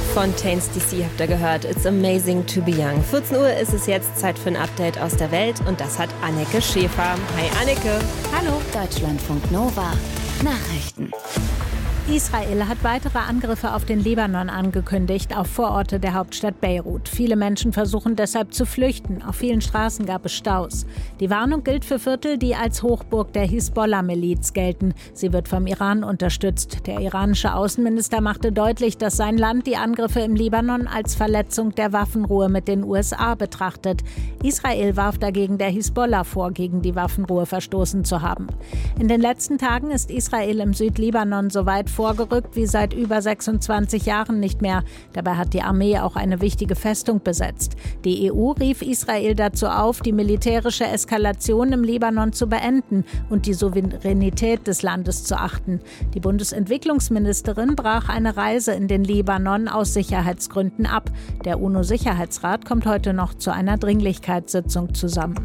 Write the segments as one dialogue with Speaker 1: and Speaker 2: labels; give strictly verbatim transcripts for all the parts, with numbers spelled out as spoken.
Speaker 1: Fontaines D C habt ihr gehört. It's amazing to be young. vierzehn Uhr ist es jetzt, Zeit für ein Update aus der Welt. Und das hat Anneke Schäfer. Hi Anneke.
Speaker 2: Hallo. Deutschlandfunk Nova. Nachrichten.
Speaker 3: Israel hat weitere Angriffe auf den Libanon angekündigt, auf Vororte der Hauptstadt Beirut. Viele Menschen versuchen deshalb zu flüchten. Auf vielen Straßen gab es Staus. Die Warnung gilt für Viertel, die als Hochburg der Hisbollah-Miliz gelten. Sie wird vom Iran unterstützt. Der iranische Außenminister machte deutlich, dass sein Land die Angriffe im Libanon als Verletzung der Waffenruhe mit den U S A betrachtet. Israel warf dagegen der Hisbollah vor, gegen die Waffenruhe verstoßen zu haben. In den letzten Tagen ist Israel im Südlibanon so weit vorgerückt wie seit über sechsundzwanzig Jahren nicht mehr. Dabei hat die Armee auch eine wichtige Festung besetzt. Die E U rief Israel dazu auf, die militärische Eskalation im Libanon zu beenden und die Souveränität des Landes zu achten. Die Bundesentwicklungsministerin brach eine Reise in den Libanon aus Sicherheitsgründen ab. Der UNO-Sicherheitsrat kommt heute noch zu einer Dringlichkeitssitzung zusammen.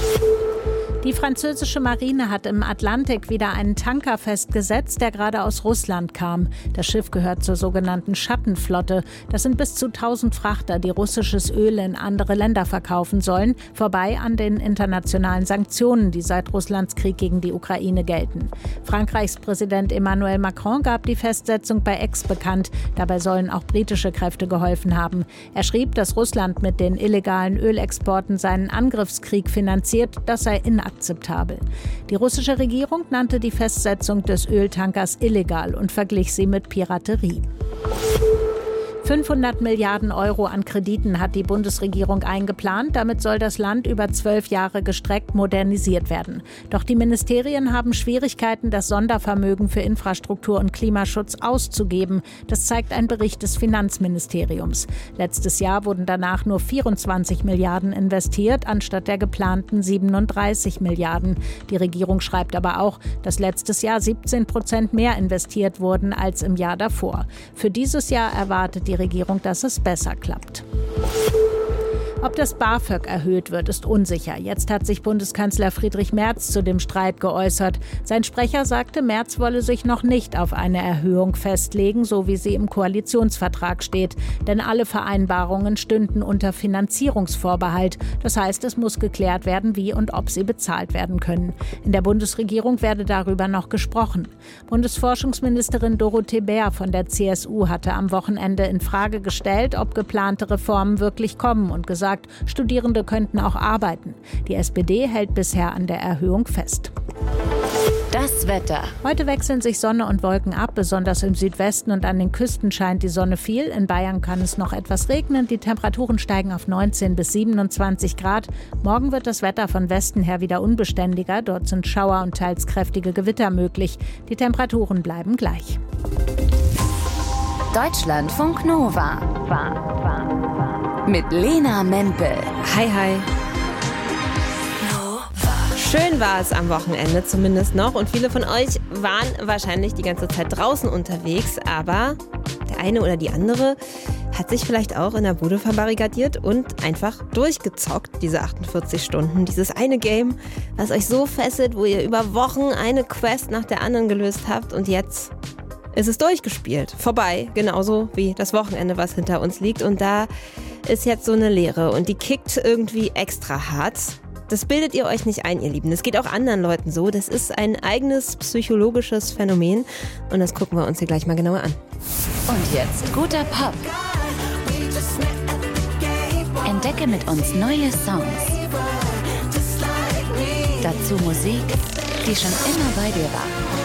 Speaker 3: Die französische Marine hat im Atlantik wieder einen Tanker festgesetzt, der gerade aus Russland kam. Das Schiff gehört zur sogenannten Schattenflotte. Das sind bis zu tausend Frachter, die russisches Öl in andere Länder verkaufen sollen, vorbei an den internationalen Sanktionen, die seit Russlands Krieg gegen die Ukraine gelten. Frankreichs Präsident Emmanuel Macron gab die Festsetzung bei X bekannt. Dabei sollen auch britische Kräfte geholfen haben. Er schrieb, dass Russland mit den illegalen Ölexporten seinen Angriffskrieg finanziert. Das sei inakzeptabel. Akzeptabel. Die russische Regierung nannte die Festsetzung des Öltankers illegal und verglich sie mit Piraterie. fünfhundert Milliarden Euro an Krediten hat die Bundesregierung eingeplant. Damit soll das Land über zwölf Jahre gestreckt modernisiert werden. Doch die Ministerien haben Schwierigkeiten, das Sondervermögen für Infrastruktur und Klimaschutz auszugeben. Das zeigt ein Bericht des Finanzministeriums. Letztes Jahr wurden danach nur vierundzwanzig Milliarden investiert, anstatt der geplanten siebenunddreißig Milliarden. Die Regierung schreibt aber auch, dass letztes Jahr siebzehn Prozent mehr investiert wurden als im Jahr davor. Für dieses Jahr erwartet die Regierung, dass es besser klappt. Ob das BAföG erhöht wird, ist unsicher. Jetzt hat sich Bundeskanzler Friedrich Merz zu dem Streit geäußert. Sein Sprecher sagte, Merz wolle sich noch nicht auf eine Erhöhung festlegen, so wie sie im Koalitionsvertrag steht. Denn alle Vereinbarungen stünden unter Finanzierungsvorbehalt. Das heißt, es muss geklärt werden, wie und ob sie bezahlt werden können. In der Bundesregierung werde darüber noch gesprochen. Bundesforschungsministerin Dorothee Bär von der C S U hatte am Wochenende in Frage gestellt, ob geplante Reformen wirklich kommen und gesagt, Studierende könnten auch arbeiten. Die S P D hält bisher an der Erhöhung fest.
Speaker 2: Das Wetter.
Speaker 3: Heute wechseln sich Sonne und Wolken ab. Besonders im Südwesten und an den Küsten scheint die Sonne viel. In Bayern kann es noch etwas regnen. Die Temperaturen steigen auf neunzehn bis siebenundzwanzig Grad. Morgen wird das Wetter von Westen her wieder unbeständiger. Dort sind Schauer und teils kräftige Gewitter möglich. Die Temperaturen bleiben gleich.
Speaker 2: Deutschlandfunk Nova. Mit Lena Mempel.
Speaker 1: Hi, hi. Schön war es am Wochenende zumindest noch und viele von euch waren wahrscheinlich die ganze Zeit draußen unterwegs, aber der eine oder die andere hat sich vielleicht auch in der Bude verbarrikadiert und einfach durchgezockt, diese achtundvierzig Stunden. Dieses eine Game, was euch so fesselt, wo ihr über Wochen eine Quest nach der anderen gelöst habt und jetzt ist es durchgespielt. Vorbei, genauso wie das Wochenende, was hinter uns liegt. Und da ist jetzt so eine Leere und die kickt irgendwie extra hart. Das bildet ihr euch nicht ein, ihr Lieben. Das geht auch anderen Leuten so. Das ist ein eigenes psychologisches Phänomen. Und das gucken wir uns hier gleich mal genauer an.
Speaker 2: Und jetzt guter Pop. Entdecke mit uns neue Songs. Dazu Musik, die schon immer bei dir war.